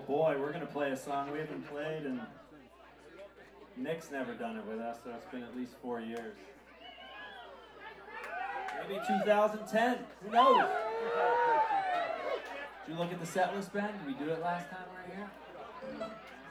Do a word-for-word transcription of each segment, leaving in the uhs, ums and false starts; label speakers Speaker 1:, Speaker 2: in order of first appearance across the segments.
Speaker 1: boy, we're going to play a song we haven't played, and Nick's never done it with us, so it's been at least four years. Maybe two thousand ten, who knows? Did you look at the set list, Ben? Did we do it last time we were here?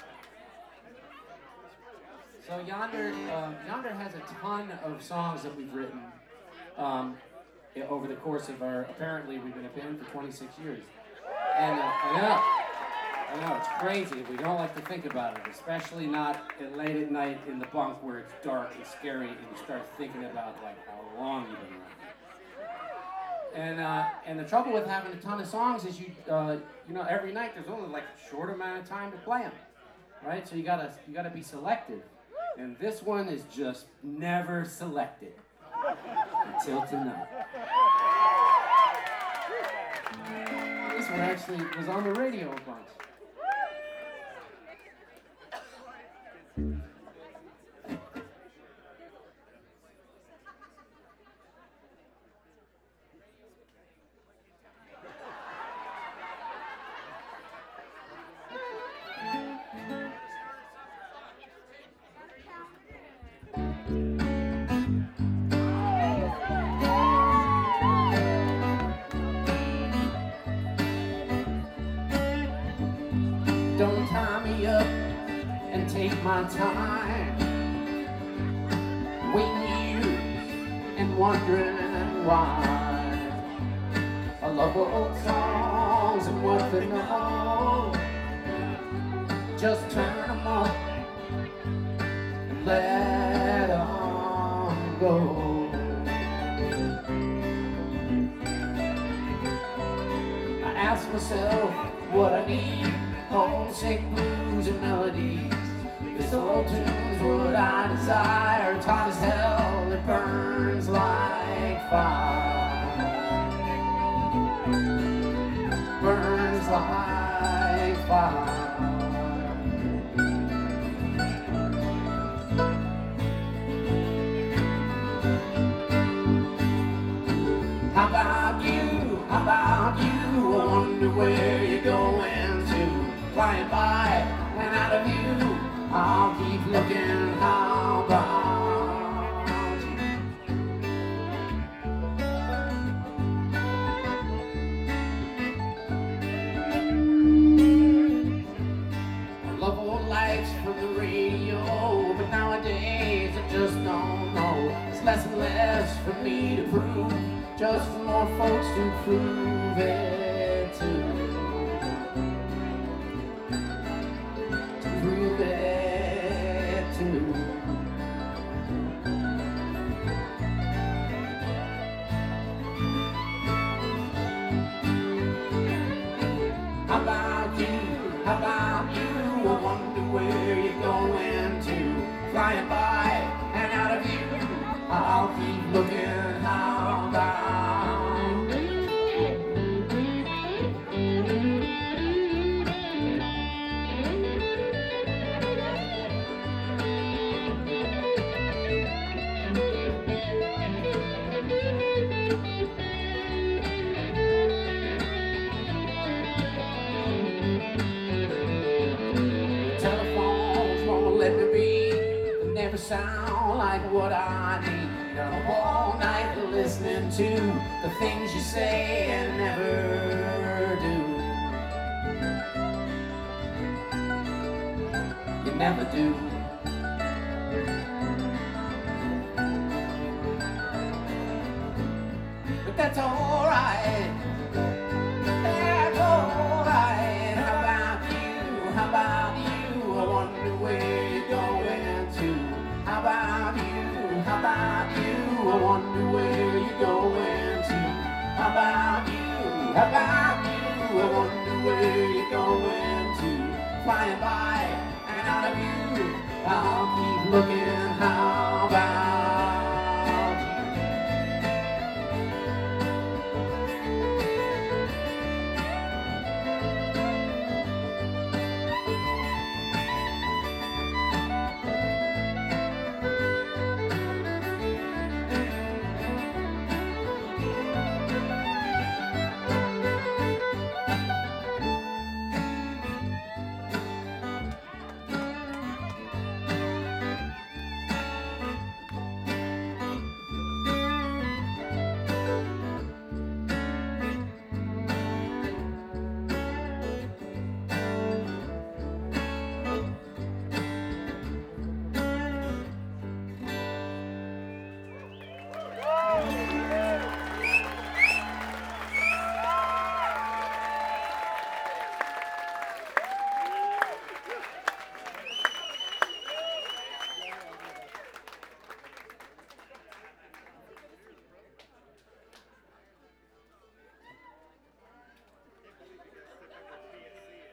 Speaker 2: So Yonder, um, Yonder has a ton of songs that we've written um, over the course of our, apparently we've been a band for twenty-six years. And uh, I know, I know, it's crazy. We don't like to think about it, especially not at late at night in the bunk where it's dark and scary and you start thinking about like how long you've been around. And uh, and the trouble with having a ton of songs is you uh, you know every night there's only like a short amount of time to play them, right? So you gotta you gotta be selective. And this one is just never selected until tonight. This one actually was on the radio a bunch. Don't tie me up and take my time, waiting years and wondering why. I love old songs and what they know. Just turn them on and let them go. I ask myself what I need. Homesick blues and melodies. This old tune's what I desire. It's hot as hell, it burns like fire. Burns like fire. How about you? How about you? I wonder where you're going. Flying by and out of view, I'll keep looking. How about you? I love old lights from the radio, but nowadays I just don't know. It's less and less for me to prove, just for more folks to prove it to. Prove it to. How about you? How about you? I wonder where you're going to. Flying by and out of view, I'll keep looking. How about sound like what I need. I'm up all night listening to the things you say and never do. You never do. But that's alright. That's alright. How about you? How about you? I wonder where you're going. How about you? How about you? I wonder where you're going to. How about you? How about you? I wonder where you're going to. Flying by and out of view, I'll keep looking. How